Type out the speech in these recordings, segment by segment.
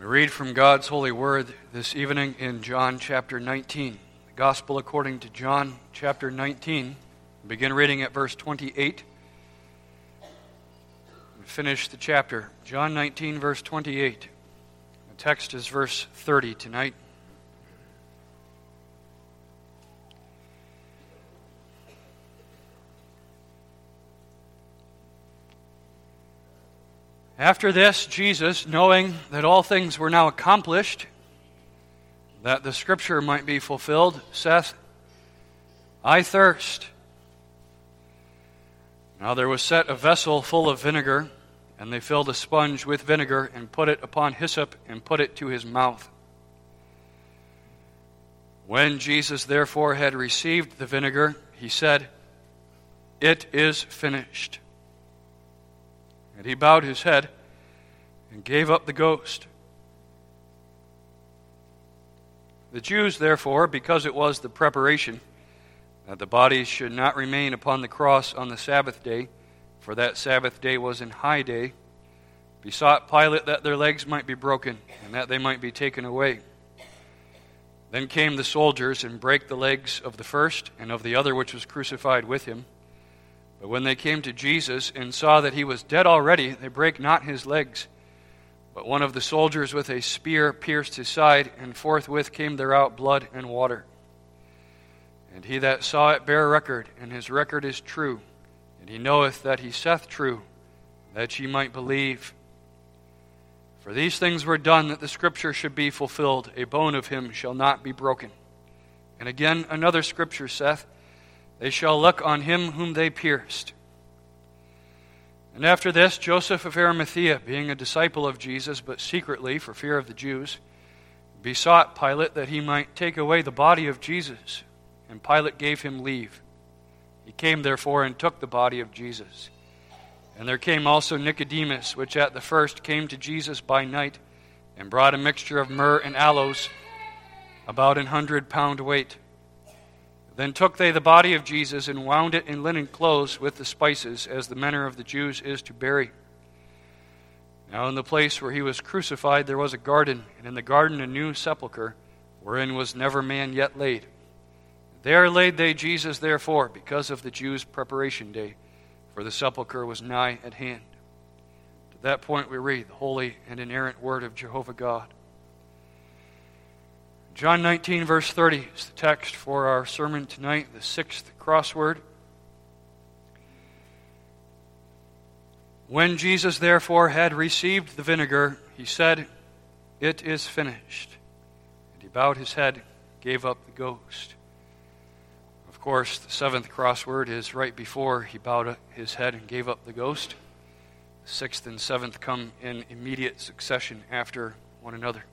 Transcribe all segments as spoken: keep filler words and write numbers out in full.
We read from God's holy word this evening in John chapter nineteen. The Gospel according to John chapter nineteen. We begin reading at verse twenty-eight. We finish the chapter. John nineteen, verse twenty-eight. The text is verse thirty tonight. After this, Jesus, knowing that all things were now accomplished, that the Scripture might be fulfilled, saith, I thirst. Now there was set a vessel full of vinegar, and they filled a sponge with vinegar, and put it upon hyssop, and put it to his mouth. When Jesus therefore had received the vinegar, he said, It is finished. And he bowed his head and gave up the ghost. The Jews, therefore, because it was the preparation, that the body should not remain upon the cross on the Sabbath day, for that Sabbath day was an high day, besought Pilate that their legs might be broken, and that they might be taken away. Then came the soldiers, and brake the legs of the first, and of the other which was crucified with him. But when they came to Jesus, and saw that he was dead already, they brake not his legs. But one of the soldiers with a spear pierced his side, and forthwith came there out blood and water. And he that saw it bare record, and his record is true. And he knoweth that he saith true, that ye might believe. For these things were done, that the Scripture should be fulfilled, A bone of him shall not be broken. And again another Scripture saith, They shall look on him whom they pierced. And after this, Joseph of Arimathea, being a disciple of Jesus, but secretly for fear of the Jews, besought Pilate that he might take away the body of Jesus. And Pilate gave him leave. He came therefore and took the body of Jesus. And there came also Nicodemus, which at the first came to Jesus by night, and brought a mixture of myrrh and aloes, about an hundred pound weight. Then took they the body of Jesus, and wound it in linen clothes with the spices, as the manner of the Jews is to bury. Now in the place where he was crucified there was a garden, and in the garden a new sepulchre, wherein was never man yet laid. There laid they Jesus therefore, because of the Jews' preparation day, for the sepulchre was nigh at hand. To that point we read the holy and inerrant word of Jehovah God. John nineteen, verse thirty is the text for our sermon tonight, the sixth crossword. When Jesus therefore had received the vinegar, he said, It is finished. And he bowed his head, gave up the ghost. Of course, the seventh crossword is right before he bowed his head and gave up the ghost. The sixth and seventh come in immediate succession after one another.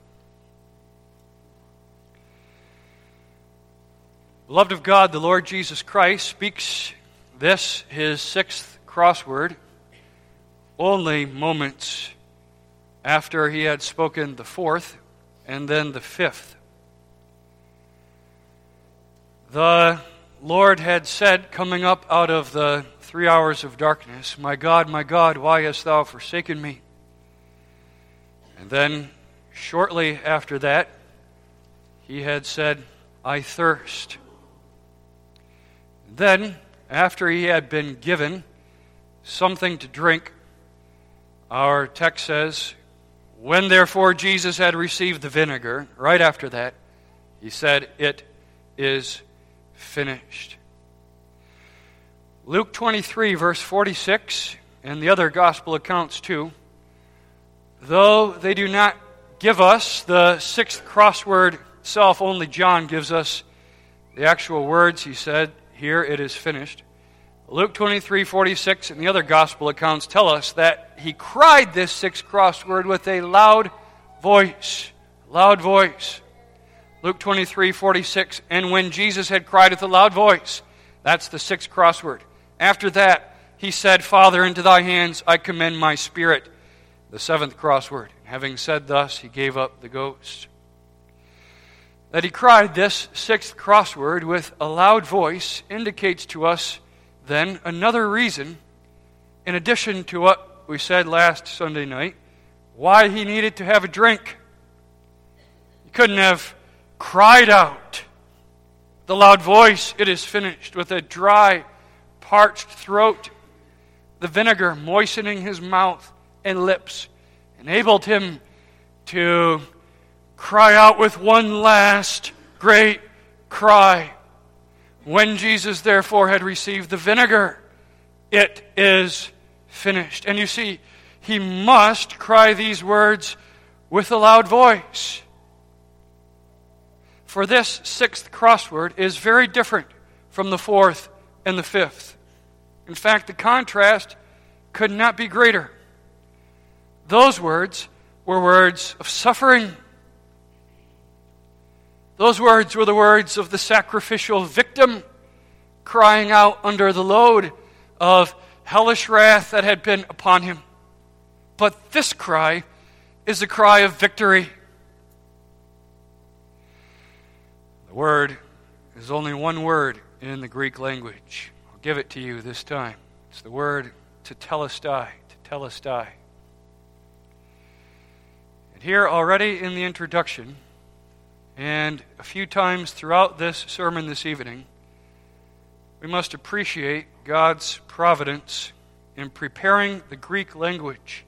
Beloved of God, the Lord Jesus Christ speaks this, his sixth crossword, only moments after he had spoken the fourth and then the fifth. The Lord had said, coming up out of the three hours of darkness, My God, my God, why hast thou forsaken me? And then, shortly after that, he had said, I thirst. Then, after he had been given something to drink, our text says, When therefore Jesus had received the vinegar, right after that, he said, It is finished. Luke twenty-three, verse forty-six, and the other gospel accounts too, though they do not give us the sixth crossword itself, only John gives us the actual words. He said, Here it is finished. Luke twenty-three, forty-six and the other gospel accounts tell us that he cried this sixth crossword with a loud voice. Loud voice. Luke twenty-three, forty-six, and when Jesus had cried with a loud voice, that's the sixth crossword. After that, he said, Father, into thy hands I commend my spirit. The seventh crossword. Having said thus, he gave up the ghost. That he cried this sixth crossword with a loud voice indicates to us then another reason, in addition to what we said last Sunday night, why he needed to have a drink. He couldn't have cried out the loud voice, "It is finished," with a dry, parched throat. The vinegar moistening his mouth and lips enabled him to cry out with one last great cry. When Jesus therefore had received the vinegar, "It is finished." And you see, he must cry these words with a loud voice. For this sixth crossword is very different from the fourth and the fifth. In fact, the contrast could not be greater. Those words were words of suffering. Those words were the words of the sacrificial victim crying out under the load of hellish wrath that had been upon him. But this cry is a cry of victory. The word is only one word in the Greek language. I'll give it to you this time. It's the word tetelestai, tetelestai. And here already in the introduction, and a few times throughout this sermon this evening, we must appreciate God's providence in preparing the Greek language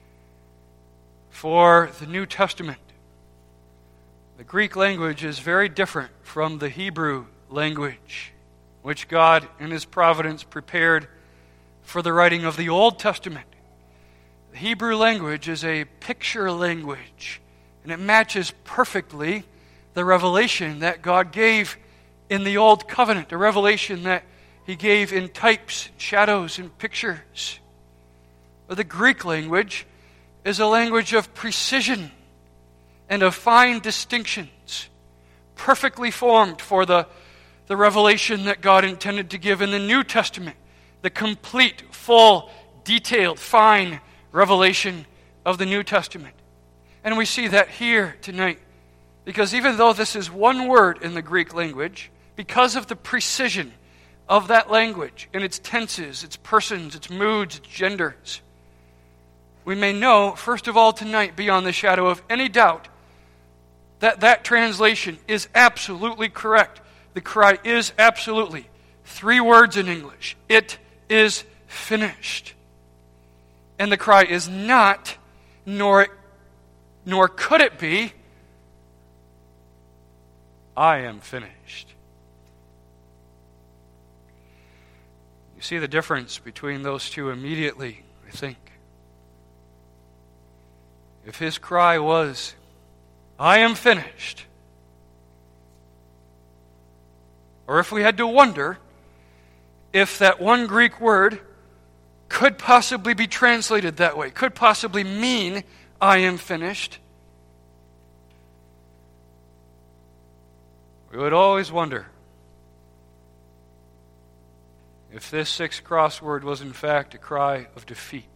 for the New Testament. The Greek language is very different from the Hebrew language, which God in His providence prepared for the writing of the Old Testament. The Hebrew language is a picture language, and it matches perfectly the revelation that God gave in the Old Covenant, a revelation that He gave in types, shadows, and pictures. But the Greek language is a language of precision and of fine distinctions, perfectly formed for the, the revelation that God intended to give in the New Testament, the complete, full, detailed, fine revelation of the New Testament. And we see that here tonight, because even though this is one word in the Greek language, because of the precision of that language in its tenses, its persons, its moods, its genders, we may know, first of all tonight, beyond the shadow of any doubt, that that translation is absolutely correct. The cry is absolutely three words in English. It is finished. And the cry is not, nor, nor could it be, I am finished. You see the difference between those two immediately, I think. If his cry was, I am finished, or if we had to wonder if that one Greek word could possibly be translated that way, could possibly mean I am finished, we would always wonder if this sixth crossword was in fact a cry of defeat.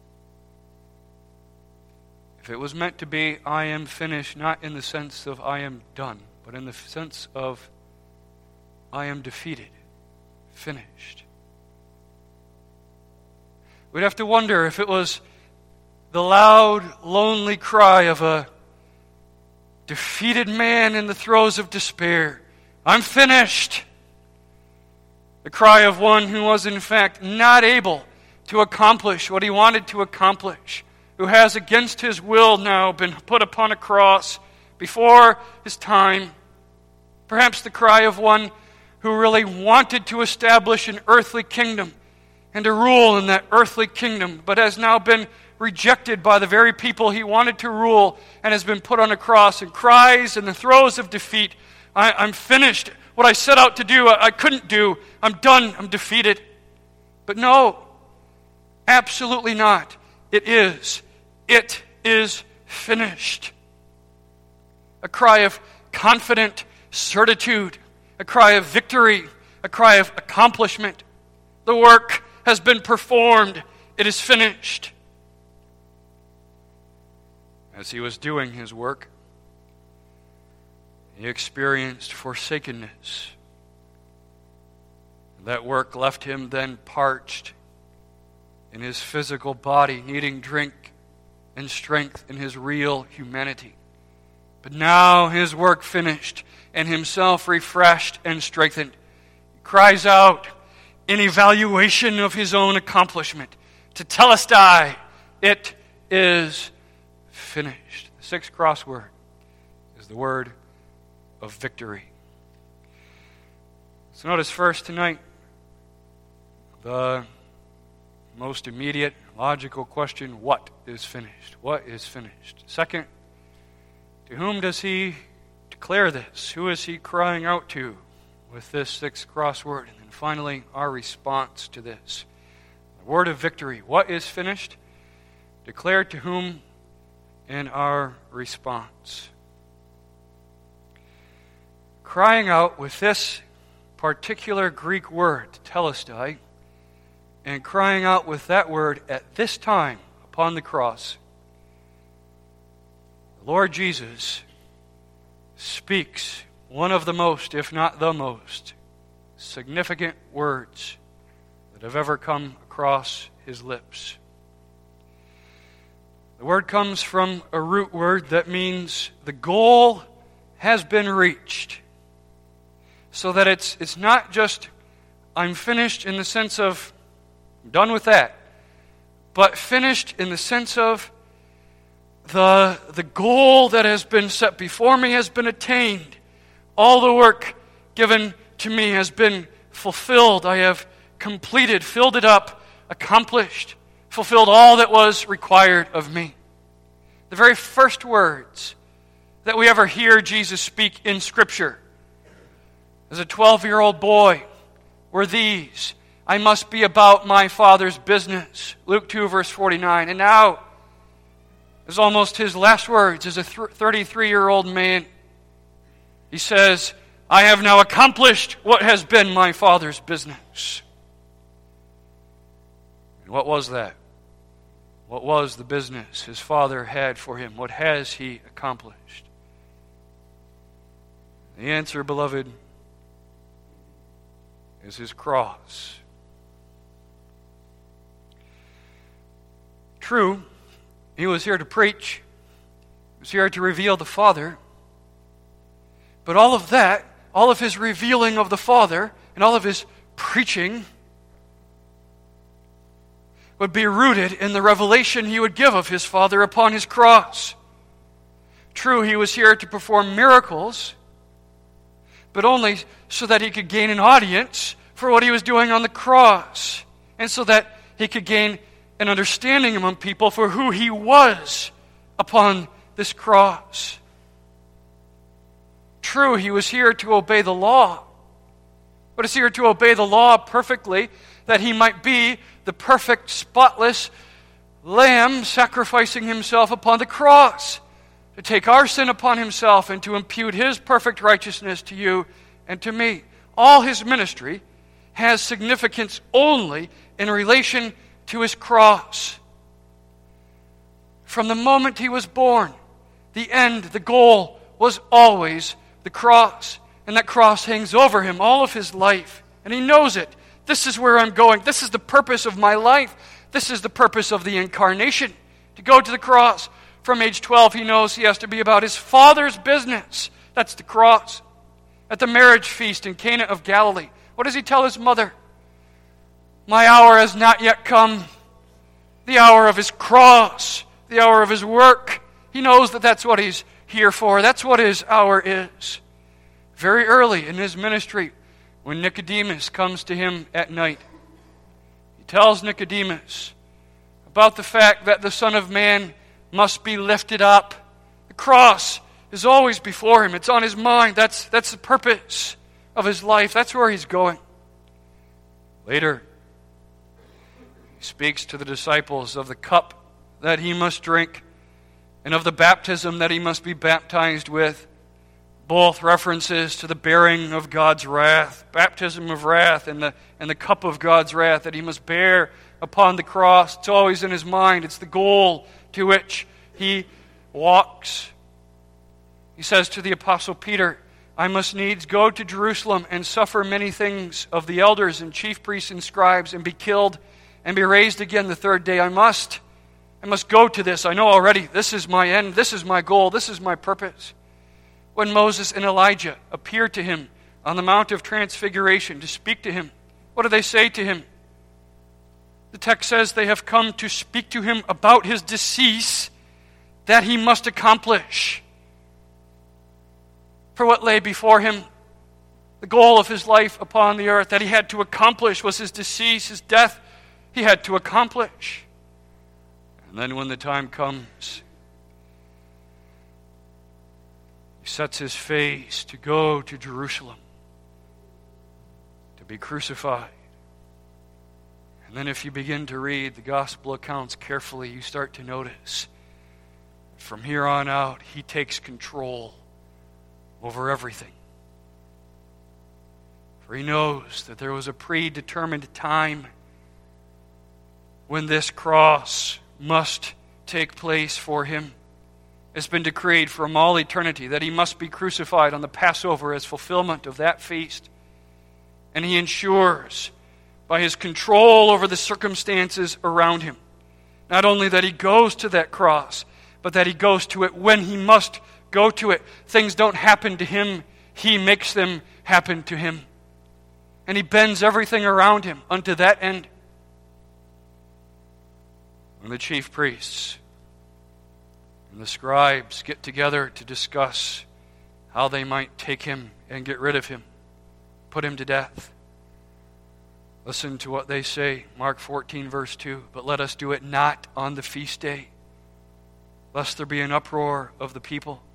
If it was meant to be, I am finished, not in the sense of I am done, but in the sense of I am defeated, finished. We'd have to wonder if it was the loud, lonely cry of a defeated man in the throes of despair. I'm finished. The cry of one who was in fact not able to accomplish what he wanted to accomplish, who has against his will now been put upon a cross before his time. Perhaps the cry of one who really wanted to establish an earthly kingdom and to rule in that earthly kingdom, but has now been rejected by the very people he wanted to rule and has been put on a cross and cries in the throes of defeat, I, I'm finished. What I set out to do, I, I couldn't do. I'm done. I'm defeated. But no, absolutely not. It is. It is finished. A cry of confident certitude. A cry of victory. A cry of accomplishment. The work has been performed. It is finished. As he was doing his work, he experienced forsakenness. That work left him then parched in his physical body, needing drink and strength in his real humanity. But now his work finished and himself refreshed and strengthened, he cries out in evaluation of his own accomplishment, tetelestai, it is finished. The sixth crossword is the word of victory. So notice first tonight, the most immediate, logical question, what is finished? What is finished? Second, to whom does he declare this? Who is he crying out to with this sixth crossword? And then finally, our response to this. The word of victory. What is finished? Declared to whom, and our response. Crying out with this particular Greek word, telestai, and crying out with that word at this time upon the cross, the Lord Jesus speaks one of the most, if not the most, significant words that have ever come across his lips. The word comes from a root word that means the goal has been reached. So that it's it's not just I'm finished in the sense of I'm done with that, but finished in the sense of the, the goal that has been set before me has been attained. All the work given to me has been fulfilled. I have completed, filled it up, accomplished, fulfilled all that was required of me. The very first words that we ever hear Jesus speak in Scripture as a twelve-year-old boy were these: I must be about my Father's business. Luke two, verse forty-nine. And now, as almost his last words as a thirty-three-year-old man, he says, I have now accomplished what has been my Father's business. And what was that? What was the business his Father had for him? What has he accomplished? The answer, beloved, is his cross. True, he was here to preach. He was here to reveal the Father. But all of that, all of his revealing of the Father, and all of his preaching would be rooted in the revelation he would give of his Father upon his cross. True, he was here to perform miracles, but only so that he could gain an audience for what he was doing on the cross, and so that he could gain an understanding among people for who he was upon this cross. True, he was here to obey the law, but he's here to obey the law perfectly, that he might be the perfect, spotless Lamb sacrificing himself upon the cross, to take our sin upon himself and to impute his perfect righteousness to you and to me. All his ministry has significance only in relation to his cross. From the moment he was born, the end, the goal, was always the cross. And that cross hangs over him all of his life. And he knows it. This is where I'm going. This is the purpose of my life. This is the purpose of the incarnation, to go to the cross. From age twelve, he knows he has to be about his Father's business. That's the cross. At the marriage feast in Cana of Galilee, what does he tell his mother? My hour has not yet come. The hour of his cross, the hour of his work. He knows that that's what he's here for. That's what his hour is. Very early in his ministry, when Nicodemus comes to him at night, he tells Nicodemus about the fact that the Son of Man must be lifted up. The cross is always before him. It's on his mind. That's, that's the purpose of his life. That's where he's going. Later, he speaks to the disciples of the cup that he must drink and of the baptism that he must be baptized with. Both references to the bearing of God's wrath, baptism of wrath, and the, and the cup of God's wrath that he must bear upon the cross. It's always in his mind. It's the goal to which he walks. He says to the Apostle Peter, I must needs go to Jerusalem and suffer many things of the elders and chief priests and scribes and be killed and be raised again the third day. I must. I must go to this. I know already this is my end. This is my goal. This is my purpose. when Moses and Elijah appeared to him on the Mount of Transfiguration to speak to him, what do they say to him? The text says they have come to speak to him about his decease that he must accomplish. For what lay before him, the goal of his life upon the earth that he had to accomplish was his decease, his death, he had to accomplish. And then when the time comes, he sets his face to go to Jerusalem to be crucified. And then if you begin to read the gospel accounts carefully, you start to notice from here on out, he takes control over everything. For he knows that there was a predetermined time when this cross must take place for him. It's been decreed from all eternity that he must be crucified on the Passover as fulfillment of that feast. And he ensures by his control over the circumstances around him, not only that he goes to that cross, but that he goes to it when he must go to it. Things don't happen to him, he makes them happen to him. And he bends everything around him unto that end. When the chief priests and the scribes get together to discuss how they might take him and get rid of him, put him to death, listen to what they say. Mark fourteen, verse two. But let us do it not on the feast day, lest there be an uproar of the people.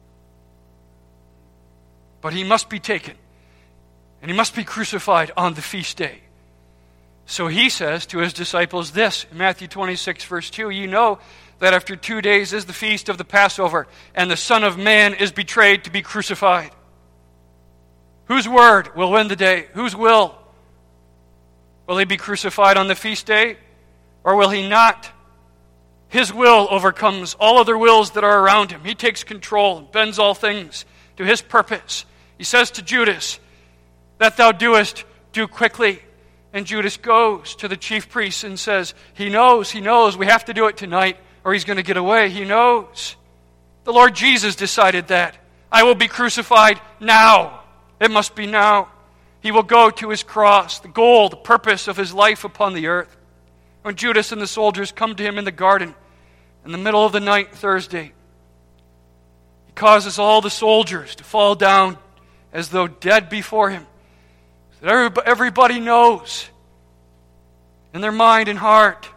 But he must be taken, and he must be crucified on the feast day. So he says to his disciples this, in Matthew twenty-six, verse two, you know that after two days is the feast of the Passover, and the Son of Man is betrayed to be crucified. Whose word will win the day? Whose will? Will he be crucified on the feast day, or will he not? His will overcomes all other wills that are around him. He takes control and bends all things to his purpose. He says to Judas, that thou doest, do quickly. And Judas goes to the chief priests and says, he knows, he knows, we have to do it tonight or he's going to get away. He knows. The Lord Jesus decided that. I will be crucified now. It must be now. He will go to his cross, the goal, the purpose of his life upon the earth. When Judas and the soldiers come to him in the garden in the middle of the night, Thursday, he causes all the soldiers to fall down as though dead before him. That everybody knows in their mind and heart,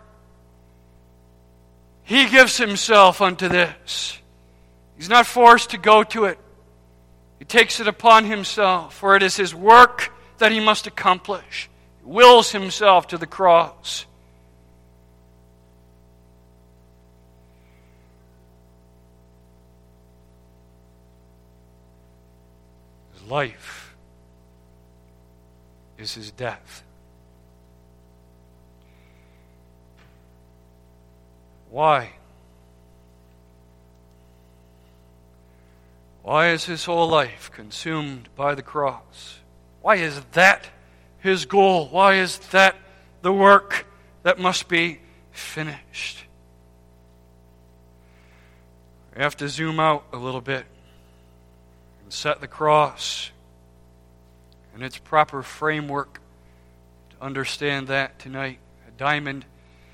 he gives himself unto this. He's not forced to go to it. He takes it upon himself, for it is his work that he must accomplish. He wills himself to the cross. His life is his death. Why? Why is his whole life consumed by the cross? Why is that his goal? Why is that the work that must be finished? We have to zoom out a little bit and set the cross in its proper framework to understand that tonight. A diamond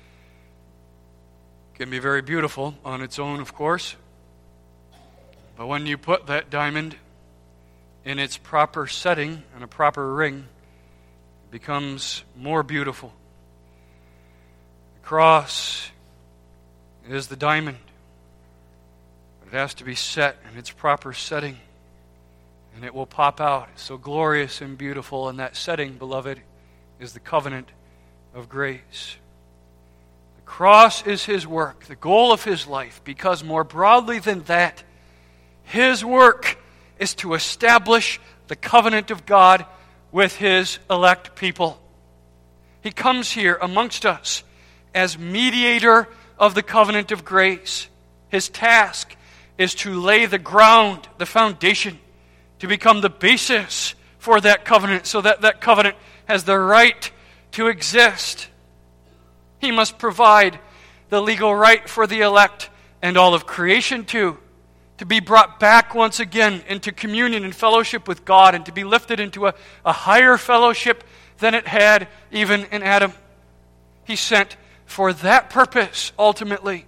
can be very beautiful on its own, of course. But when you put that diamond in its proper setting and a proper ring, it becomes more beautiful. The cross is the diamond. But it has to be set in its proper setting, and it will pop out. It's so glorious and beautiful. And that setting, beloved, is the covenant of grace. The cross is his work, the goal of his life, because more broadly than that, his work is to establish the covenant of God with his elect people. He comes here amongst us as mediator of the covenant of grace. His task is to lay the ground, the foundation, to become the basis for that covenant, so that that covenant has the right to exist. He must provide the legal right for the elect and all of creation too, to be brought back once again into communion and fellowship with God, and to be lifted into a, a higher fellowship than it had even in Adam. He sent for that purpose, ultimately.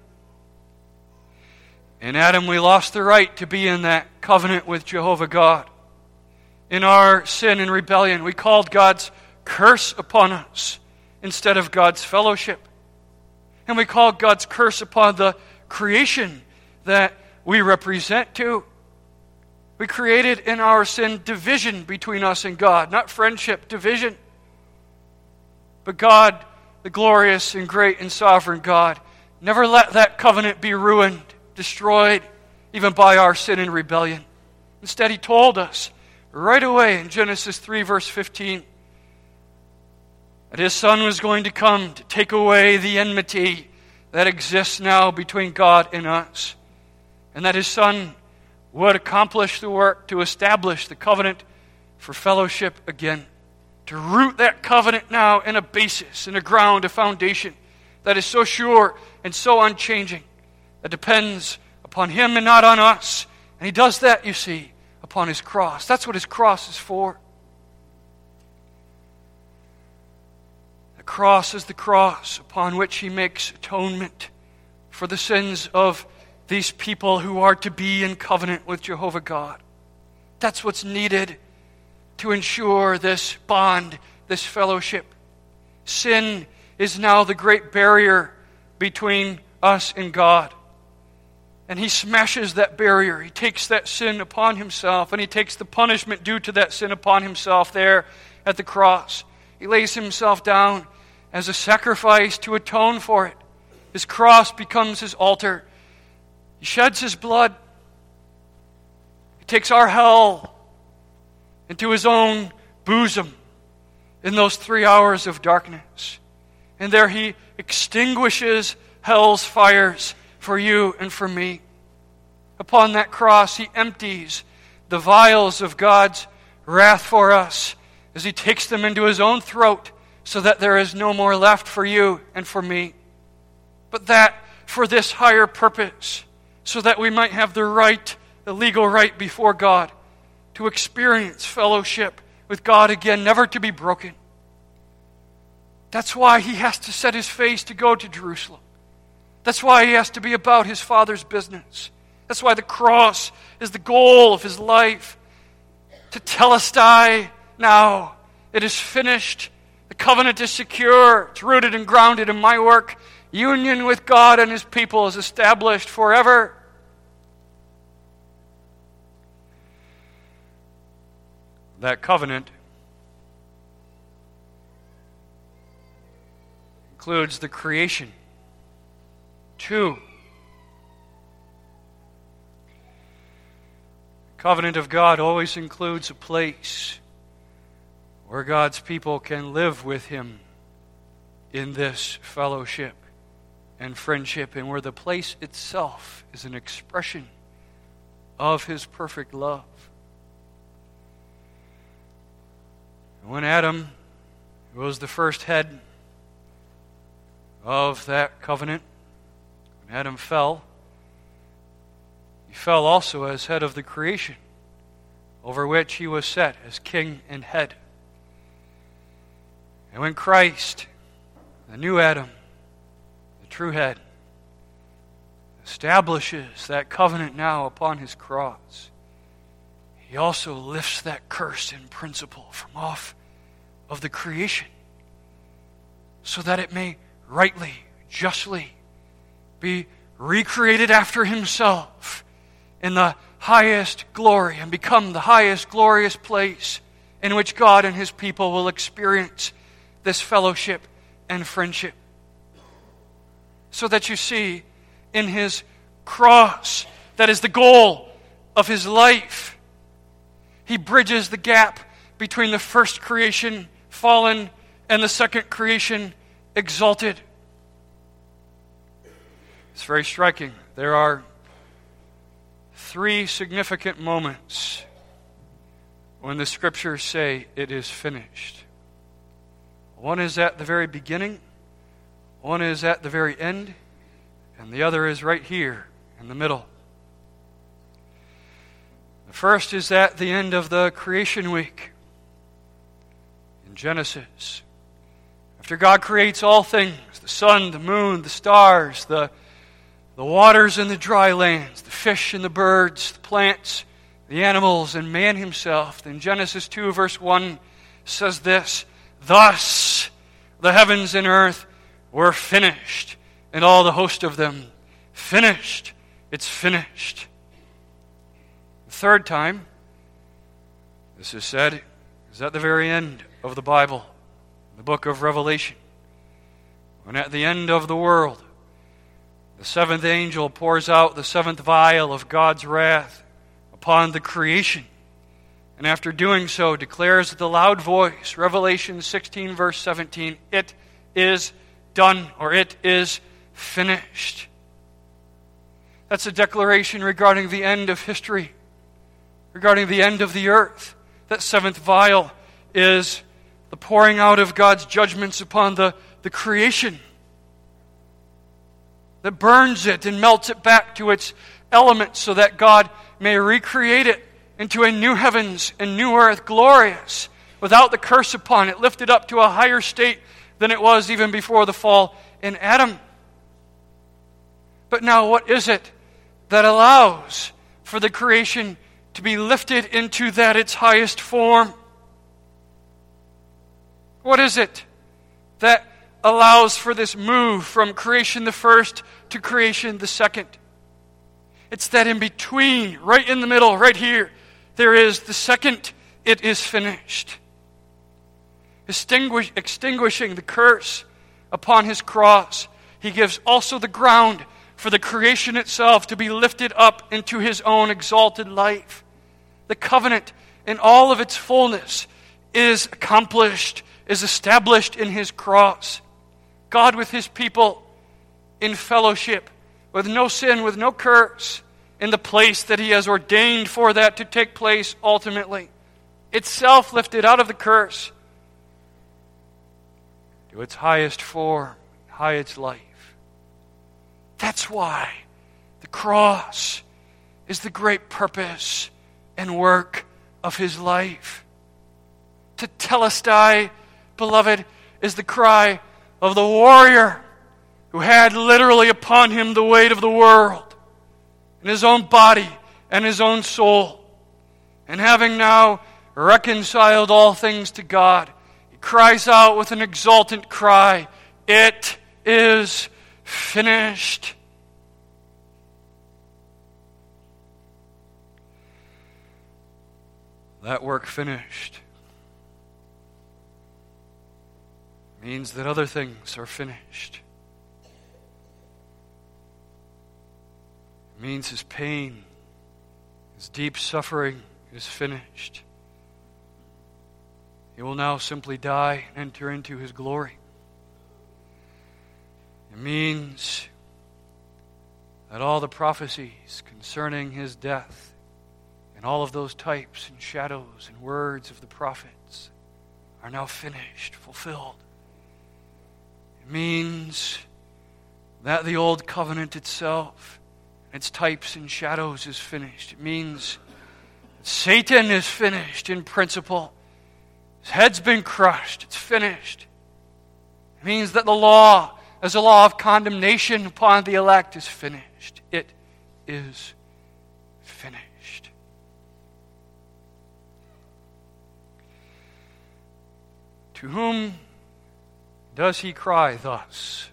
In Adam, we lost the right to be in that covenant with Jehovah God. In our sin and rebellion, we called God's curse upon us instead of God's fellowship. And we called God's curse upon the creation that we represent too. We created in our sin division between us and God, not friendship, division. But God, the glorious and great and sovereign God, never let that covenant be ruined, destroyed, even by our sin and rebellion. Instead, He told us right away in Genesis three, verse fifteen, that His Son was going to come to take away the enmity that exists now between God and us, and that His Son would accomplish the work to establish the covenant for fellowship again, to root that covenant now in a basis, in a ground, a foundation that is so sure and so unchanging, that depends upon Him and not on us. And He does that, you see, upon His cross. That's what His cross is for. The cross is the cross upon which He makes atonement for the sins of these people who are to be in covenant with Jehovah God. That's what's needed to ensure this bond, this fellowship. Sin is now the great barrier between us and God. And He smashes that barrier. He takes that sin upon Himself, and He takes the punishment due to that sin upon Himself there at the cross. He lays Himself down as a sacrifice to atone for it. His cross becomes His altar. He sheds His blood. He takes our hell into His own bosom in those three hours of darkness. And there He extinguishes hell's fires for you and for me. Upon that cross, He empties the vials of God's wrath for us as He takes them into His own throat, so that there is no more left for you and for me. But that for this higher purpose, so that we might have the right, the legal right before God, to experience fellowship with God again, never to be broken. That's why He has to set His face to go to Jerusalem. That's why He has to be about His Father's business. That's why the cross is the goal of His life. To telestai now, it is finished. The covenant is secure. It's rooted and grounded in my work. Union with God and His people is established forever. That covenant includes the creation. Two, the covenant of God always includes a place where God's people can live with Him in this fellowship and friendship, and where the place itself is an expression of His perfect love. When Adam was the first head of that covenant, when Adam fell, he fell also as head of the creation, over which he was set as king and head. And when Christ, the new Adam, the true head, establishes that covenant now upon His cross, He also lifts that curse in principle from off of the creation, so that it may rightly, justly be recreated after Himself in the highest glory, and become the highest glorious place in which God and His people will experience this fellowship and friendship. So that you see, in His cross, that is the goal of His life, He bridges the gap between the first creation fallen and the second creation exalted. It's very striking. There are three significant moments when the Scriptures say it is finished. One is at the very beginning, one is at the very end, and the other is right here in the middle. First is at the end of the creation week in Genesis. After God creates all things, the sun, the moon, the stars, the, the waters and the dry lands, the fish and the birds, the plants, the animals, and man himself, then Genesis two verse one says this, "Thus the heavens and earth were finished, and all the host of them." Finished. It's finished. The third time this is said is at the very end of the Bible, the book of Revelation. When at the end of the world, the seventh angel pours out the seventh vial of God's wrath upon the creation, and after doing so declares with a loud voice, Revelation sixteen verse seventeen, "It is done," or "It is finished." That's a declaration regarding the end of history, regarding the end of the earth. That seventh vial is the pouring out of God's judgments upon the, the creation that burns it and melts it back to its elements so that God may recreate it into a new heavens and new earth, glorious, without the curse upon it, lifted up to a higher state than it was even before the fall in Adam. But now what is it that allows for the creation to be lifted into that its highest form? What is it that allows for this move from creation the first to creation the second? It's that in between, right in the middle, right here, there is the second, "It is finished." Extinguish, extinguishing the curse upon his cross, he gives also the ground for the creation itself to be lifted up into his own exalted life. The covenant in all of its fullness is accomplished, is established in his cross. God with his people in fellowship, with no sin, with no curse, in the place that he has ordained for that to take place ultimately. Itself lifted out of the curse to its highest form, highest life. That's why the cross is the great purpose and work of his life. Tetelestai, beloved, is the cry of the warrior who had literally upon him the weight of the world in his own body and his own soul. And having now reconciled all things to God, he cries out with an exultant cry, "It is finished." That work finished means that other things are finished. It means his pain, his deep suffering is finished. He will now simply die and enter into his glory. It means that all the prophecies concerning his death and all of those types and shadows and words of the prophets are now finished, fulfilled. It means that the old covenant itself, its types and shadows, is finished. It means that Satan is finished in principle. His head's been crushed. It's finished. It means that the law, as a law of condemnation upon the elect, is finished. It is finished. To whom does he cry thus?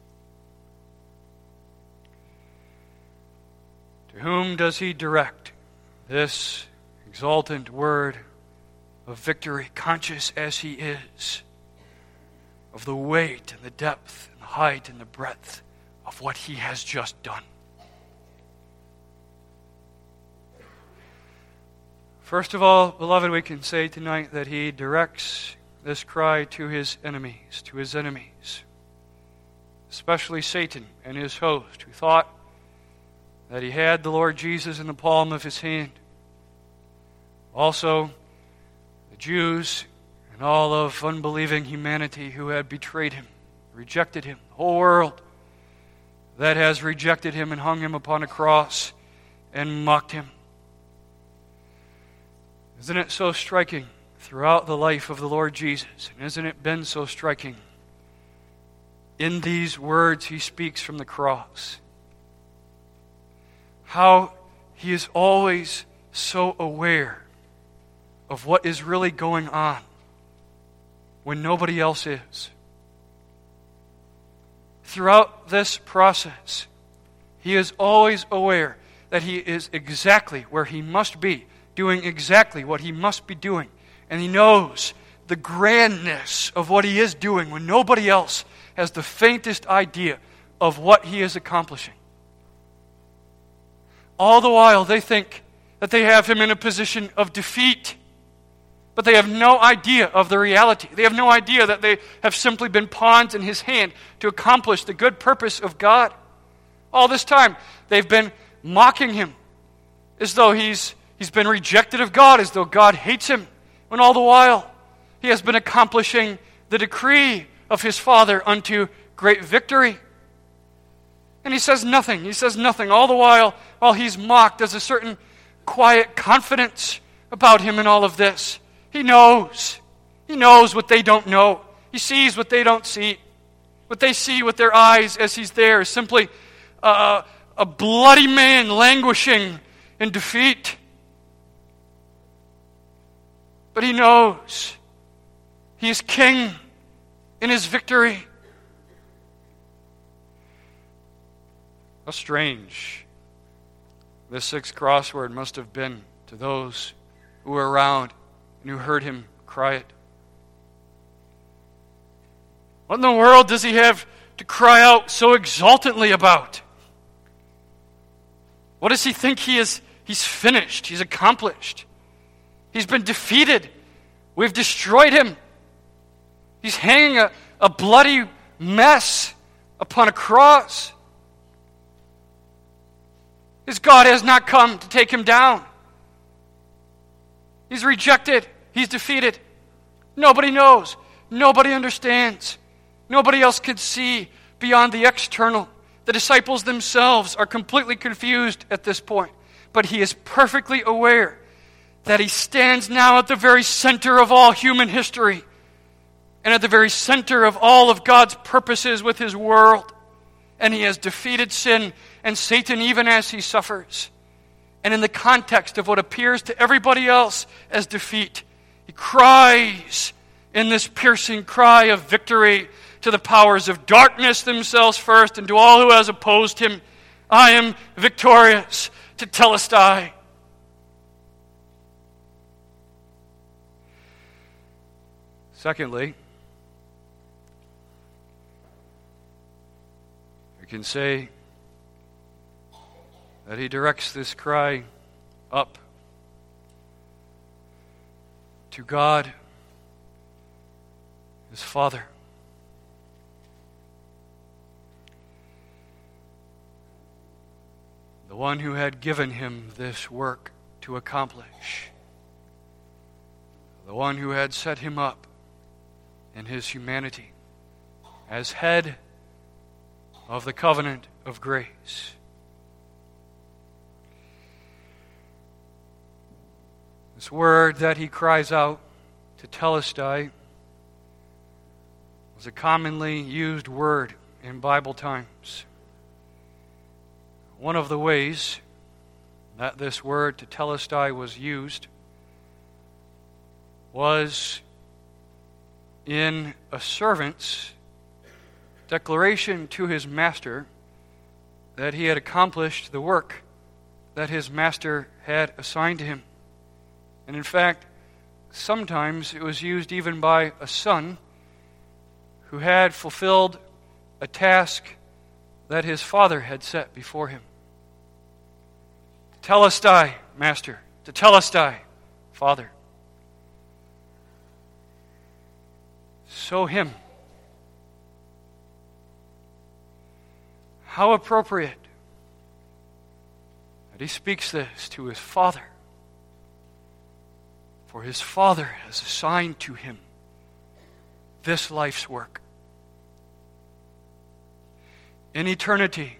To whom does he direct this exultant word of victory, conscious as he is of the weight and the depth and the height and the breadth of what he has just done? First of all, beloved, we can say tonight that he directs this cry to his enemies, to his enemies, especially Satan and his host, who thought that he had the Lord Jesus in the palm of his hand. Also, the Jews and all of unbelieving humanity who had betrayed him, rejected him, the whole world that has rejected him and hung him upon a cross and mocked him. Isn't it so striking throughout the life of the Lord Jesus? And isn't it been so striking in these words he speaks from the cross? How he is always so aware of what is really going on when nobody else is. Throughout this process, he is always aware that he is exactly where he must be, doing exactly what he must be doing. And he knows the grandness of what he is doing when nobody else has the faintest idea of what he is accomplishing. All the while, they think that they have him in a position of defeat, but they have no idea of the reality. They have no idea that they have simply been pawns in his hand to accomplish the good purpose of God. All this time, they've been mocking him as though he's, he's been rejected of God, as though God hates him, when all the while he has been accomplishing the decree of his Father unto great victory. And he says nothing. He says nothing. All the while, while he's mocked, there's a certain quiet confidence about him in all of this. He knows. He knows what they don't know. He sees what they don't see. What they see with their eyes as he's there is simply uh, a bloody man languishing in defeat. But he knows he is king in his victory. How strange this sixth crossword must have been to those who were around and who heard him cry it. What in the world does he have to cry out so exultantly about? What does he think he is? He's finished. He's accomplished. He's been defeated. We've destroyed him. He's hanging a, a bloody mess upon a cross. His God has not come to take him down. He's rejected. He's defeated. Nobody knows. Nobody understands. Nobody else could see beyond the external. The disciples themselves are completely confused at this point. But he is perfectly aware that he stands now at the very center of all human history and at the very center of all of God's purposes with his world. And he has defeated sin and Satan even as he suffers. And in the context of what appears to everybody else as defeat, he cries in this piercing cry of victory to the powers of darkness themselves first and to all who has opposed him, I am victorious, tetelestai. Secondly, we can say that he directs this cry up to God, his Father. The one who had given him this work to accomplish. The one who had set him up in his humanity as head of the covenant of grace. This word that he cries out, tetelestai, was a commonly used word in Bible times. One of the ways that this word tetelestai was used was in a servant's declaration to his master that he had accomplished the work that his master had assigned to him. And in fact, sometimes it was used even by a son who had fulfilled a task that his father had set before him. Tetelestai, master. Tetelestai, father. So him. How appropriate that he speaks this to his father. For his Father has assigned to him this life's work. In eternity,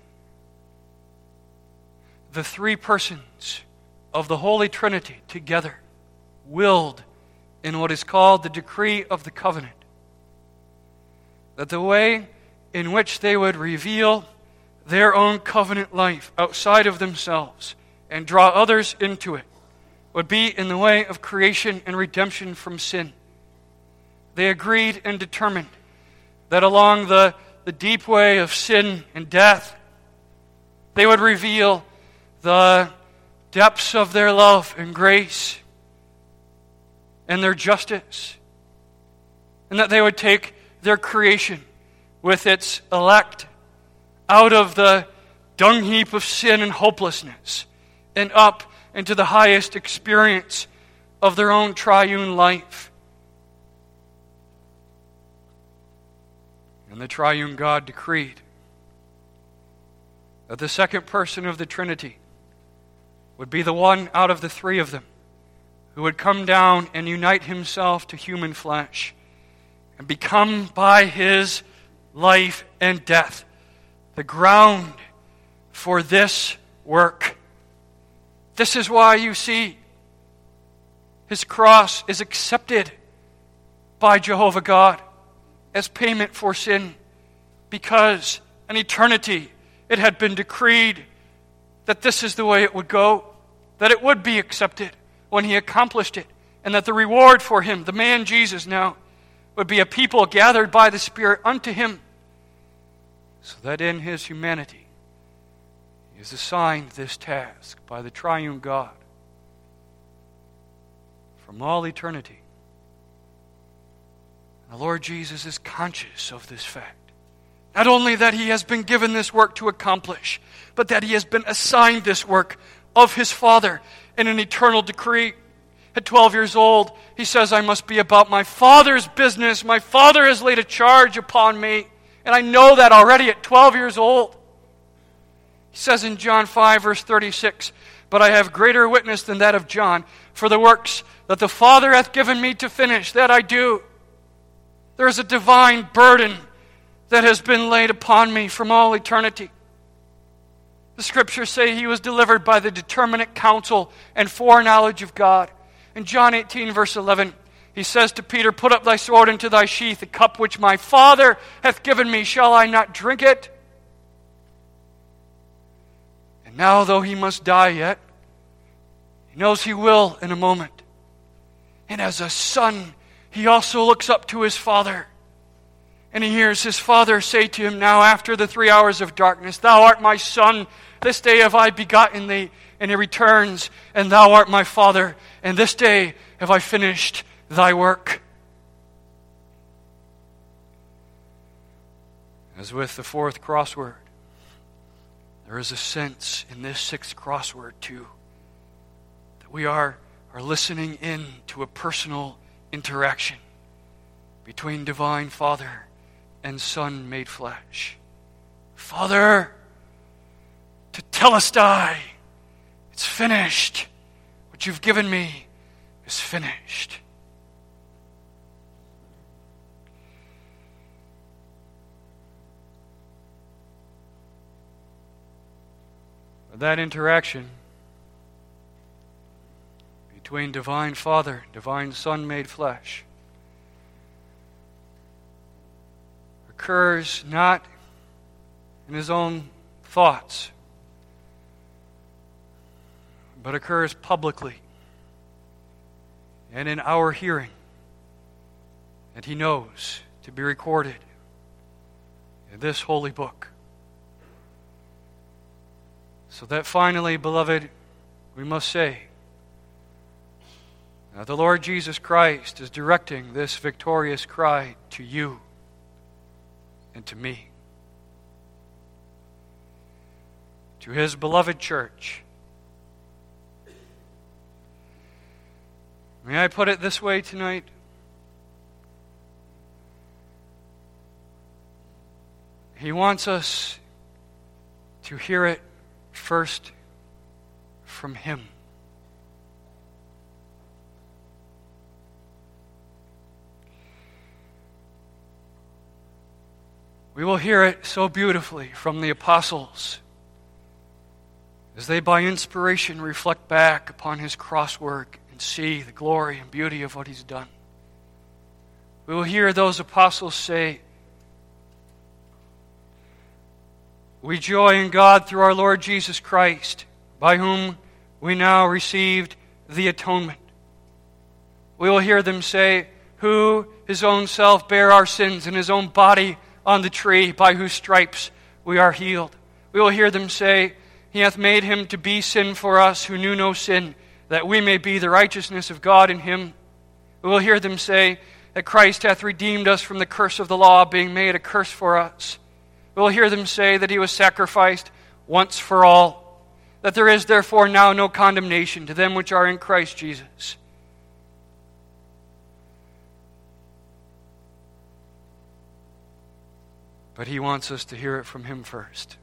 the three persons of the Holy Trinity together willed in what is called the decree of the covenant, that the way in which they would reveal their own covenant life outside of themselves and draw others into it would be in the way of creation and redemption from sin. They agreed and determined that along the, the deep way of sin and death, they would reveal the depths of their love and grace and their justice, and that they would take their creation with its elect out of the dung heap of sin and hopelessness and up into the highest experience of their own triune life. And the triune God decreed that the second person of the Trinity would be the one out of the three of them who would come down and unite himself to human flesh and become by his life and death the ground for this work. This is why you see his cross is accepted by Jehovah God as payment for sin, because in eternity it had been decreed that this is the way it would go, that it would be accepted when he accomplished it, and that the reward for him, the man Jesus now, would be a people gathered by the Spirit unto him, so that in his humanity he is assigned this task by the triune God from all eternity. The Lord Jesus is conscious of this fact. Not only that he has been given this work to accomplish, but that he has been assigned this work of his Father in an eternal decree. At twelve years old, he says, I must be about my Father's business. My Father has laid a charge upon me. And I know that already at twelve years old. He says in John five, verse thirty-six, but I have greater witness than that of John, for the works that the Father hath given me to finish, that I do. There is a divine burden that has been laid upon me from all eternity. The Scriptures say he was delivered by the determinate counsel and foreknowledge of God. In John eighteen, verse eleven, he says to Peter, put up thy sword into thy sheath, the cup which my Father hath given me, shall I not drink it? And now, though he must die yet, he knows he will in a moment. And as a son, he also looks up to his Father. And he hears his Father say to him now after the three hours of darkness, thou art my Son, this day have I begotten thee. And he returns, and thou art my Father, and this day have I finished thy work. As with the fourth crossword, there is a sense in this sixth crossword too, that we are, are listening in to a personal interaction between divine Father and Son made flesh. Father, tetelestai, it's finished. What you've given me is finished. That interaction between divine Father, divine Son made flesh, occurs not in his own thoughts, but occurs publicly and in our hearing, and he knows to be recorded in this holy book. So that finally, beloved, we must say, now the Lord Jesus Christ is directing this victorious cry to you and to me, to his beloved church. May I put it this way tonight? He wants us to hear it first from him. We will hear it so beautifully from the apostles as they by inspiration reflect back upon his cross work and and see the glory and beauty of what He's done. We will hear those apostles say, "We joy in God through our Lord Jesus Christ, by whom we now received the atonement." We will hear them say, "Who His own self bare our sins in His own body on the tree, by whose stripes we are healed." We will hear them say, "He hath made Him to be sin for us who knew no sin, that we may be the righteousness of God in Him." We will hear them say that Christ hath redeemed us from the curse of the law, being made a curse for us. We will hear them say that He was sacrificed once for all, that there is therefore now no condemnation to them which are in Christ Jesus. But He wants us to hear it from Him first.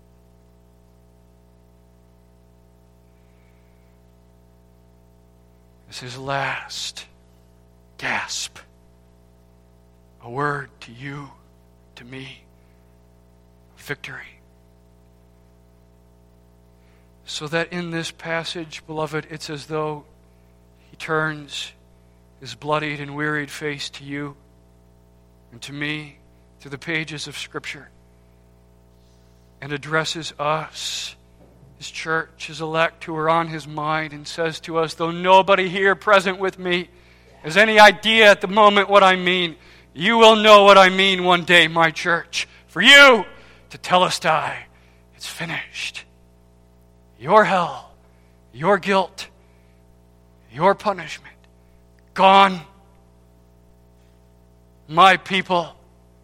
This is His last gasp. A word to you, to me, victory. So that in this passage, beloved, it's as though He turns His bloodied and wearied face to you and to me through the pages of Scripture and addresses us, His church, His elect who are on His mind, and says to us, though nobody here present with me has any idea at the moment what I mean, you will know what I mean one day, my church. For you, tetelestai, it's finished. Your hell, your guilt, your punishment, gone. My people,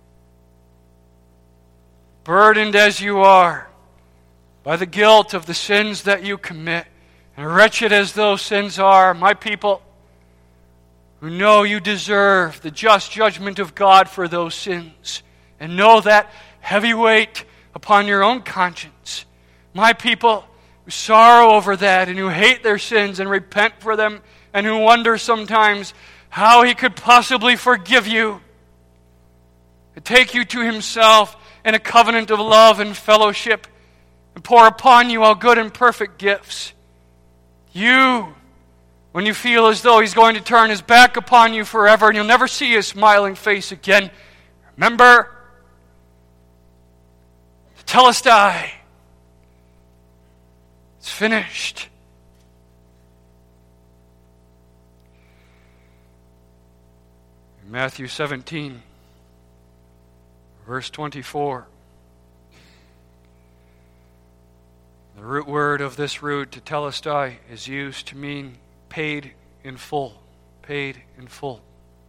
burdened as you are by the guilt of the sins that you commit, and wretched as those sins are, my people, who know you deserve the just judgment of God for those sins, and know that heavy weight upon your own conscience, my people who sorrow over that and who hate their sins and repent for them, and who wonder sometimes how He could possibly forgive you and take you to Himself in a covenant of love and fellowship, and pour upon you all good and perfect gifts. You, when you feel as though He's going to turn His back upon you forever and you'll never see His smiling face again, remember, tetelestai, it's finished. In Matthew seventeen, verse twenty-four, the root word of this root, tetelestai, is used to mean paid in full. Paid in full.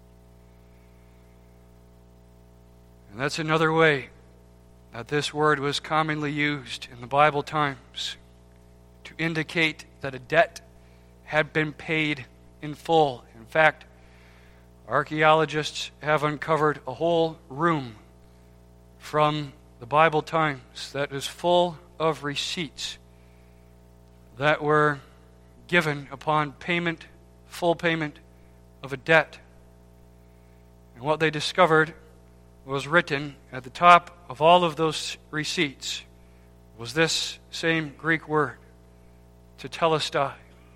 And that's another way that this word was commonly used in the Bible times to indicate that a debt had been paid in full. In fact, archaeologists have uncovered a whole room from the Bible times that is full of receipts that were given upon payment, full payment of a debt. And what they discovered was written at the top of all of those receipts was this same Greek word, tetelestai.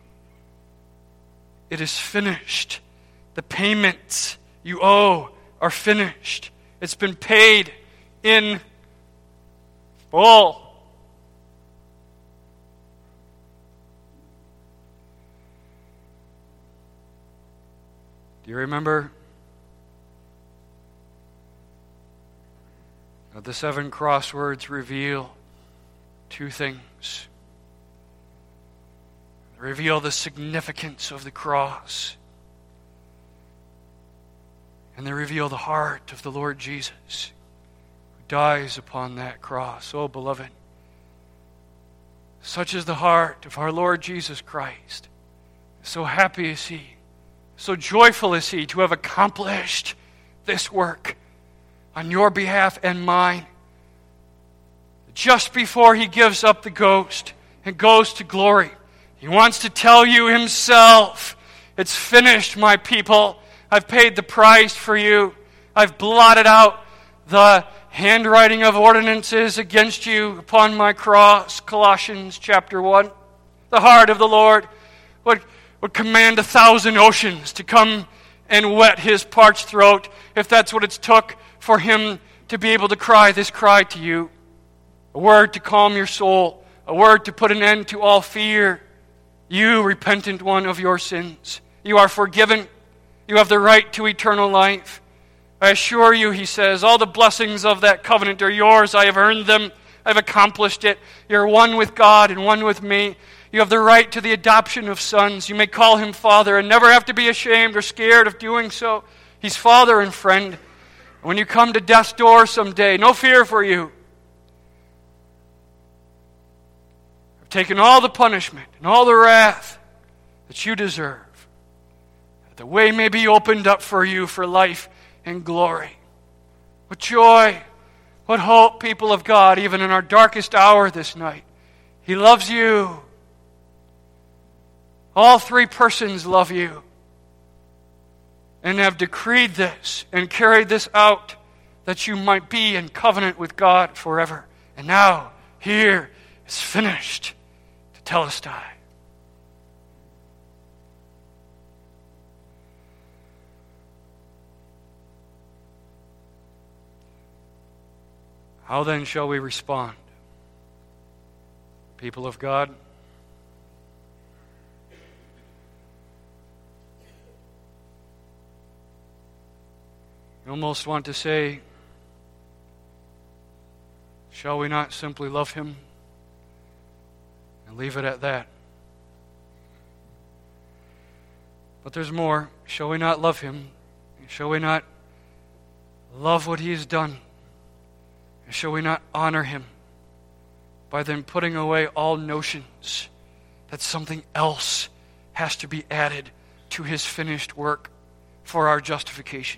It is finished. The payments you owe are finished. It's been paid in full. Do you remember that the seven crosswords reveal two things? They reveal the significance of the cross, and they reveal the heart of the Lord Jesus who dies upon that cross. Oh, beloved, such is the heart of our Lord Jesus Christ. So happy is He, so joyful is He to have accomplished this work on your behalf and mine. Just before He gives up the ghost and goes to glory, He wants to tell you Himself, it's finished, my people. I've paid the price for you. I've blotted out the handwriting of ordinances against you upon my cross. Colossians chapter one. The heart of the Lord. What would command a thousand oceans to come and wet his parched throat if that's what it took for him to be able to cry this cry to you. A word to calm your soul, a word to put an end to all fear. You, repentant one of your sins, you are forgiven. You have the right to eternal life. I assure you, he says, all the blessings of that covenant are yours. I have earned them. I have accomplished it. You're one with God and one with me. You have the right to the adoption of sons. You may call him Father and never have to be ashamed or scared of doing so. He's Father and friend. When you come to death's door someday, no fear for you. I've taken all the punishment and all the wrath that you deserve. That the way may be opened up for you for life and glory. What joy, what hope, people of God, even in our darkest hour this night. He loves you. All three persons love you and have decreed this and carried this out that you might be in covenant with God forever. And now, here is finished to Telestai. How then shall we respond? People of God, you almost want to say, shall we not simply love him and leave it at that? But there's more. Shall we not love him? Shall we not love what he has done? Shall we not honor him by then putting away all notions that something else has to be added to his finished work for our justification?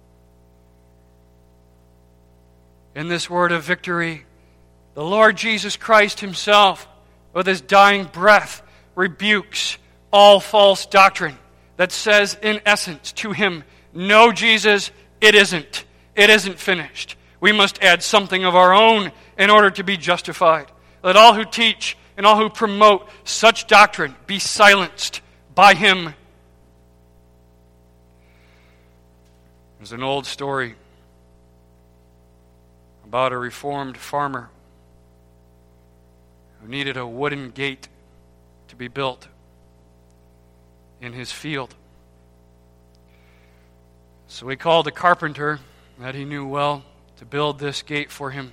In this word of victory, the Lord Jesus Christ himself, with his dying breath, rebukes all false doctrine that says, in essence, to him, no, Jesus, it isn't. It isn't finished. We must add something of our own in order to be justified. Let all who teach and all who promote such doctrine be silenced by him. There's an old story about a reformed farmer who needed a wooden gate to be built in his field. So he called a carpenter that he knew well to build this gate for him.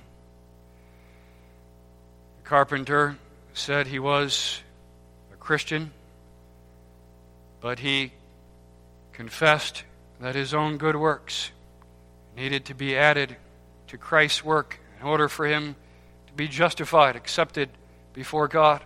The carpenter said he was a Christian, but he confessed that his own good works needed to be added to Christ's work in order for him to be justified, accepted before God.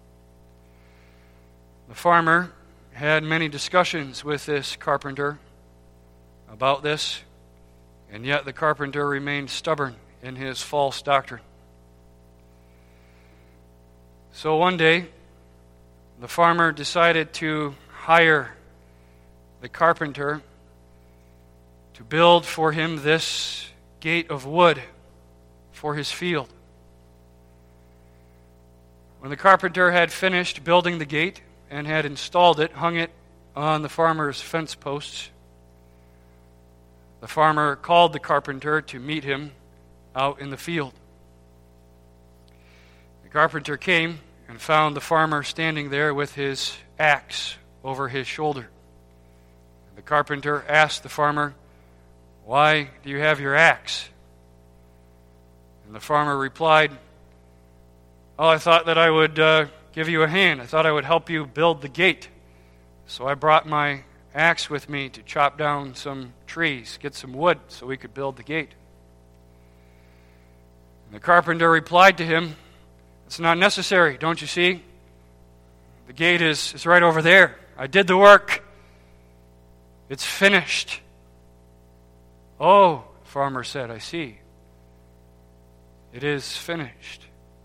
The farmer had many discussions with this carpenter about this, and yet the carpenter remained stubborn in his false doctrine. So one day, the farmer decided to hire the carpenter to build for him this gate of wood for his field. When the carpenter had finished building the gate and had installed it, hung it on the farmer's fence posts, the farmer called the carpenter to meet him out in the field. The carpenter came and found the farmer standing there with his axe over his shoulder. The carpenter asked the farmer, "Why do you have your axe?" And the farmer replied, "Oh, I thought that I would uh, give you a hand. I thought I would help you build the gate. So I brought my axe with me to chop down some trees, get some wood so we could build the gate." And the carpenter replied to him, "It's not necessary, don't you see? The gate is, is right over there. I did the work. It's finished." "Oh," the farmer said, "I see. It is finished."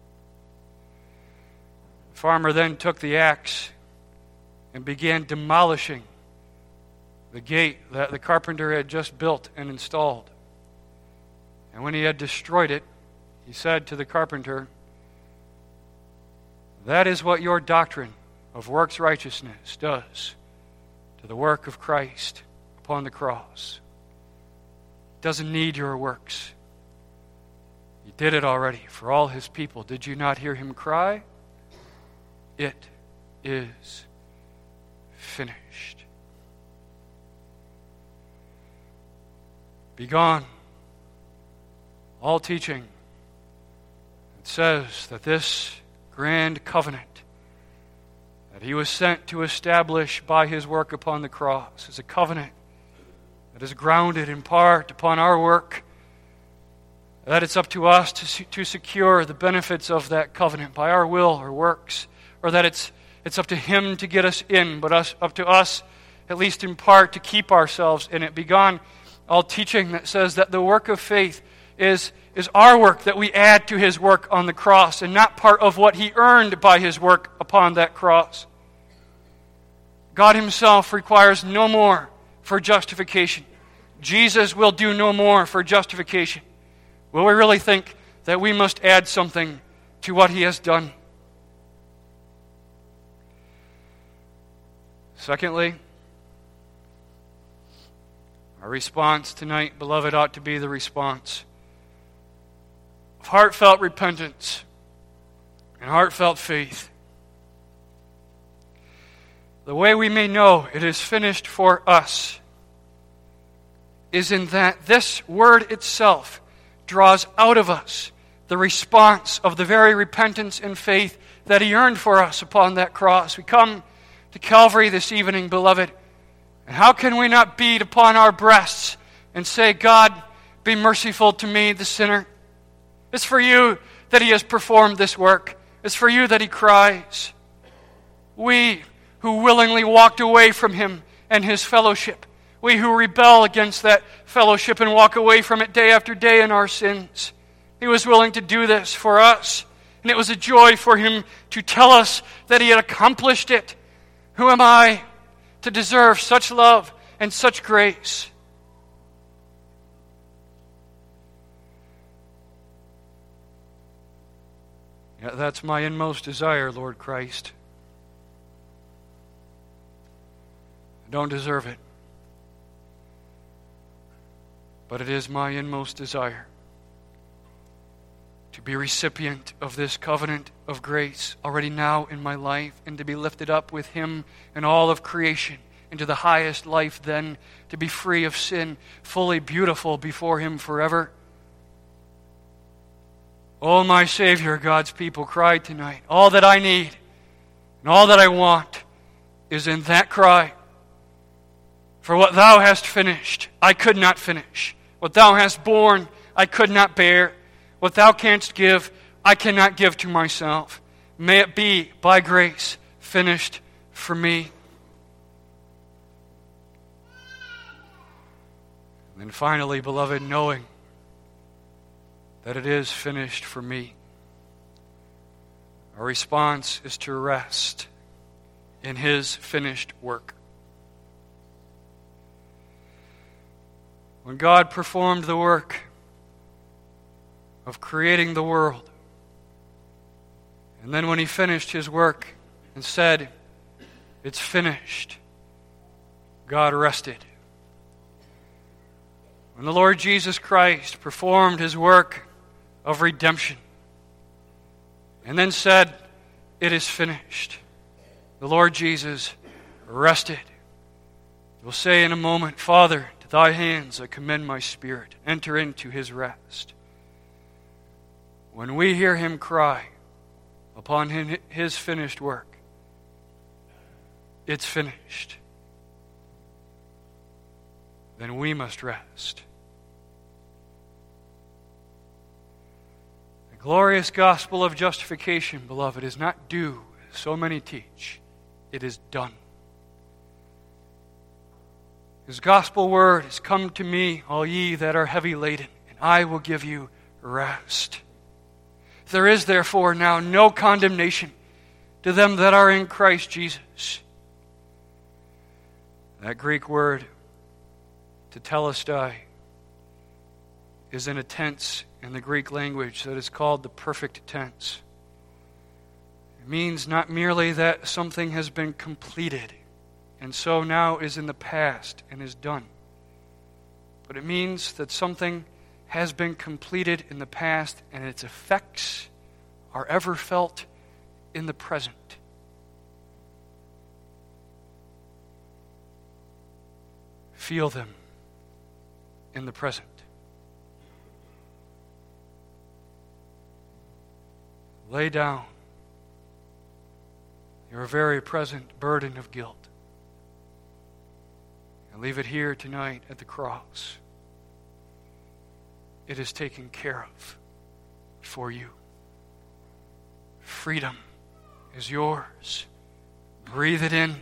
The farmer then took the axe and began demolishing the gate that the carpenter had just built and installed. And when he had destroyed it, he said to the carpenter, "That is what your doctrine of works righteousness does to the work of Christ upon the cross. It doesn't need your works. He did it already for all his people. Did you not hear him cry? It is finished. Begone all teaching that says that this grand covenant that he was sent to establish by his work upon the cross is a covenant that is grounded in part upon our work, that it's up to us to, to secure the benefits of that covenant by our will or works, or that it's it's up to him to get us in, but us up to us, at least in part, to keep ourselves in it. Begone all teaching that says that the work of faith is, is our work that we add to his work on the cross, and not part of what he earned by his work upon that cross. God himself requires no more for justification. Jesus will do no more for justification. Will we really think that we must add something to what he has done? Secondly, our response tonight, beloved, ought to be the response of heartfelt repentance and heartfelt faith. The way we may know it is finished for us is in that this word itself draws out of us the response of the very repentance and faith that he earned for us upon that cross. We come to Calvary this evening, beloved, and how can we not beat upon our breasts and say, God, be merciful to me, the sinner? It's for you that he has performed this work. It's for you that he cries. We who willingly walked away from him and his fellowship, we who rebel against that fellowship and walk away from it day after day in our sins, he was willing to do this for us. And it was a joy for him to tell us that he had accomplished it. Who am I to deserve such love and such grace? Yet that's my inmost desire, Lord Christ. I don't deserve it. But it is my inmost desire to be recipient of this covenant of grace already now in my life, and to be lifted up with him and all of creation into the highest life then, to be free of sin, fully beautiful before him forever. Oh, my Savior, God's people cried tonight. All that I need and all that I want is in that cry. For what thou hast finished, I could not finish. What thou hast borne, I could not bear. What thou canst give, I cannot give to myself. May it be, by grace, finished for me. And then finally, beloved, knowing that it is finished for me, our response is to rest in his finished work. When God performed the work of creating the world, and then when he finished his work and said, it's finished, God rested. When the Lord Jesus Christ performed his work of redemption and then said, it is finished, the Lord Jesus rested. We'll say in a moment, Father, to thy hands I commend my spirit. Enter into his rest. When we hear him cry upon his finished work, it's finished, then we must rest. The glorious gospel of justification, beloved, is not do, as so many teach. It is done. His gospel word has come to me, all ye that are heavy laden, and I will give you rest. There is therefore now no condemnation to them that are in Christ Jesus. That Greek word, tetelestai, is in a tense in the Greek language that is called the perfect tense. It means not merely that something has been completed and so now is in the past and is done, but it means that something has been completed in the past and its effects are ever felt in the present. Feel them in the present. Lay down your very present burden of guilt and leave it here tonight at the cross. It is taken care of for you. Freedom is yours. Breathe it in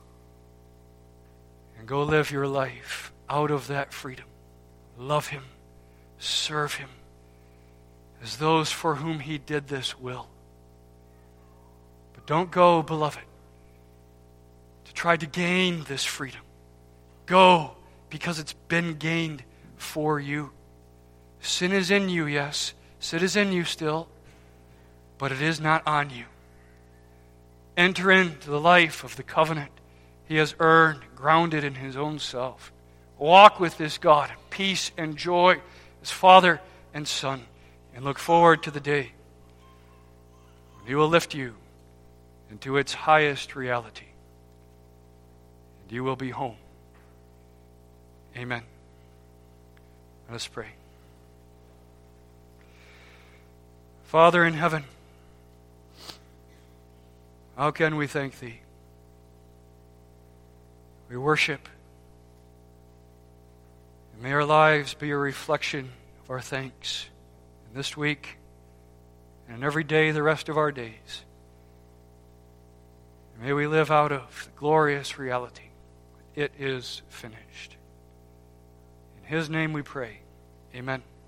and go live your life out of that freedom. Love Him. Serve Him as those for whom He did this will. But don't go, beloved, to try to gain this freedom. Go because it's been gained for you. Sin is in you, yes. Sin is in you still, but it is not on you. Enter into the life of the covenant He has earned, grounded in His own self. Walk with this God in peace and joy as Father and Son, and look forward to the day when He will lift you into its highest reality, and you will be home. Amen. Let us pray. Father in heaven, how can we thank Thee? We worship. And may our lives be a reflection of our thanks in this week and in every day the rest of our days. And may we live out of the glorious reality. It is finished. In His name we pray. Amen.